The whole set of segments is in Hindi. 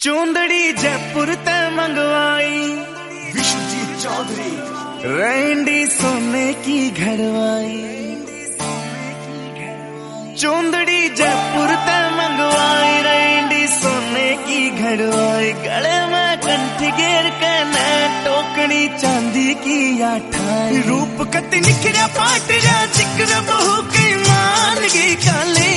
चूंदड़ी जयपुर ते मंगवाई विश्वजीत चौधरी। रैंडी सोने की घड़वाई, चूंदड़ी जयपुर ते मंगवाई, रैंडी सोने की घड़वाई। गले में कंठ घेर के न टोकनी चांदी की आठाई। रूप कति निखरा पाट जा चिकर बहू की मान की काली।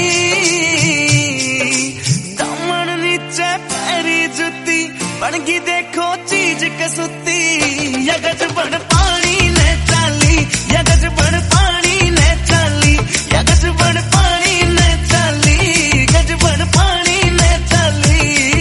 दामन नीचे पैरी जुती बनगी देखो चीज कसुती। यगज बन पानी ने चाली, यगज बन पानी ने चाली, यगज बन पानी ने चाली, गज बन पानी ने चाली।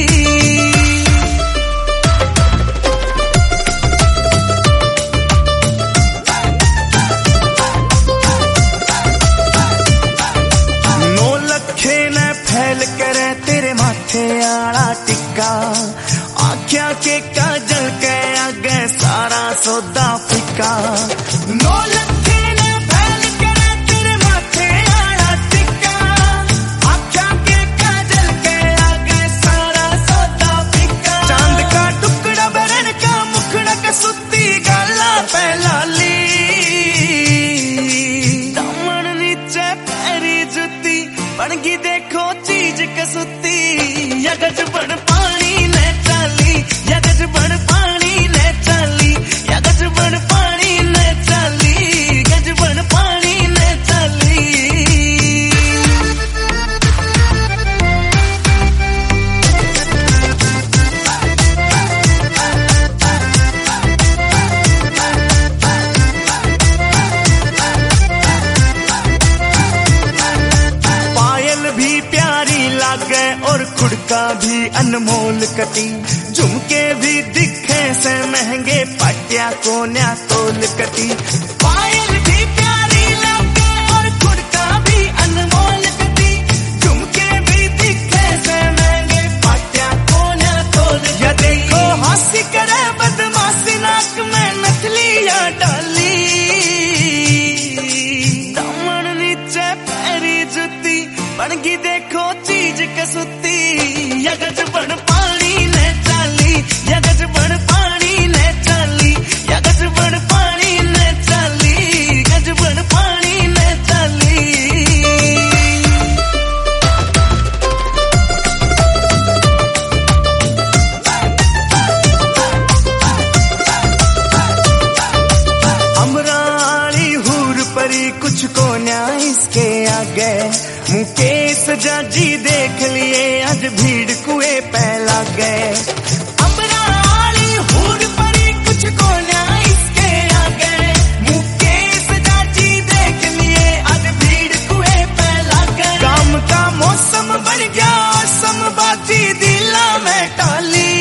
नौ लखे ने फैल करे तेरे माथे आला टिक्का। आख्या के काजल के आगे सारा सौदा फिका। 9 लखे ने फैल करे तेरे माथे आला टिक्का। आख्या के काजल के आगे सारा सौदा फिका। चांद का टुकड़ा बरन का मुखड़ा का सुती गाला पहलाली। दामन नीचे पैरी जुती बनगी देखो चीज कसुती। यगज बन पानी ने चाली, यगज बन पानी ने चाली, यगज बन पानी ने चाली, गज बन पानी ने चाली। पायल भी प्यारी लागे और खुड़का भी अनमोल कटी। झुमके भी दिखे से महंगे पटिया कोन्या तोल कटी। पायल भी प्यारी लागे और खुड़का भी अनमोल कटी। झुमके भी दिखे से महंगे पटिया कोन्या तोल। या देखो हंसी करे बदमाशी नाक में नथलियां डाली। दामन नीचे पैरी जुती बनगी देखो चीज कसुती। यगज बन पानी ने चाली, यगज बन पानी ने चाली, यगज बन पानी ने चाली, गज बन पानी ने चाली। अमराली हूर परी कुछ को न्याय इसके आगे। मुकेश जाजी देख लिए आज भीड़ कुएं पे लगे। अमराली हूर परी कुछ को न्याय इसके आगे। मुकेश जाजी देख लिए आज भीड़ कुएं पे लगे। काम का मौसम बढ़ गया समबाजी दिला में टाली।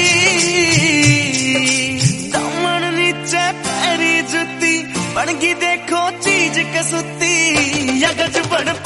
दामन नीचे पैरी जुती बनगी देखो चीज कसुती। यगज बन